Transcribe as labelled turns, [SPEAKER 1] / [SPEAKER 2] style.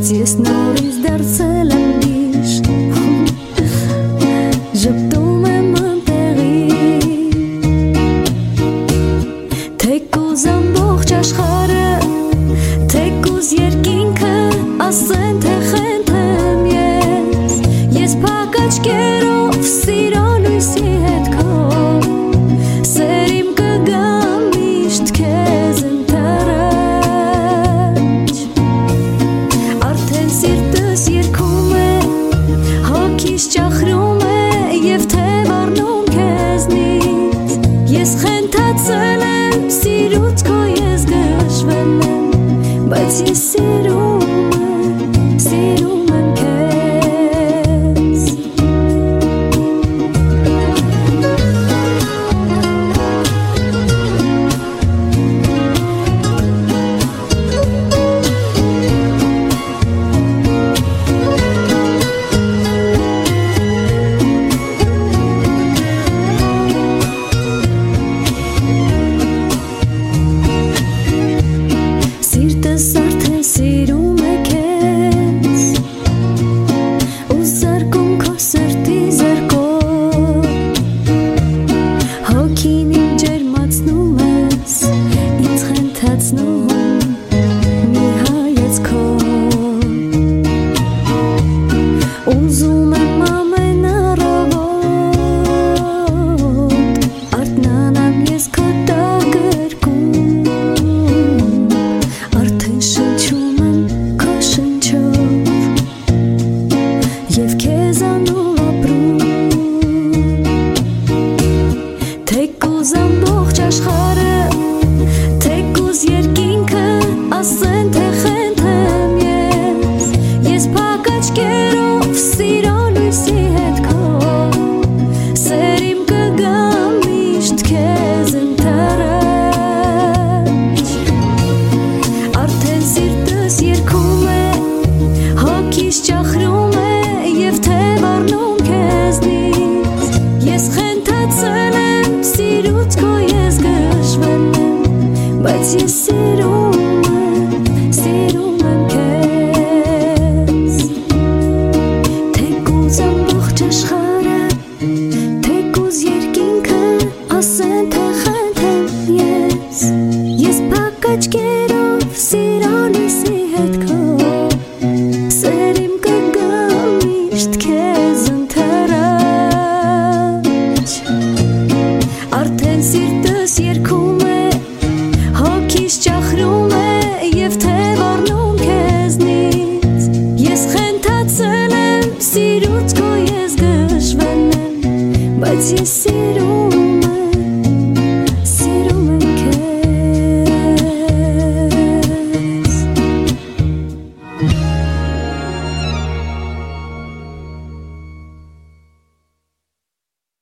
[SPEAKER 1] բայց ես նորից դարձել եմ միշտ ժպտում եմ անտեղի թեկուզ ամբողջ աշխարհը թեկուզ երկինքը ասեն թե խենթեմ ես փակ աչքերով սիրո լույսի հետ քո սեր իմ կգա միշտ քեզ ընթരാճ արդեն սիրտս երգում է հոգիս ճախրում է եւ թե վառնում քեզնից ես խենթացել եմ սիրուց քո ես գժվել եմ բայց ես սիրում եմ քեզ Սիրտս արդեն սիրում է քեզ ու զարկում քո սրտի զարկով հոգին իմ ջերմացնում ես ինձ խենթացնում մի հայացքով ուզում եմ ամեն առավոտ արթնանամ ես քո տակերքում արդեն շնչում եմ քո շնչով և քեզանով ապրում թեկուզ ամբողջ աշխարհը թեկուզ երկինքը ասեն թե խենթեմ ես փակ աչքերով սիրո լույսի հետ քո սեր իմ կգա միշտ քեզ ընթരാճ արդեն սիրտս երգում է հոգիս ճախրում է եւ թե վառնում քեզնից ես խենթացել եմ սիրուց քո ես գժվել եմ բայց ես սիրում եմ քեզ թեկուզ ամբողջ աշխարհը թեկուզ երկինքը ասեն թե խենթեմ ես փակ աչքերով սիրո լույսի հետ քո սեր իմ կգա միշտ քեզ ընթരാճ արդեն սիրտս երգում է հոգիս ճախրում է եւ թե վառնում քեզնից ես խենթացել եմ սիրուց քո ես գժվել եմ բայց ես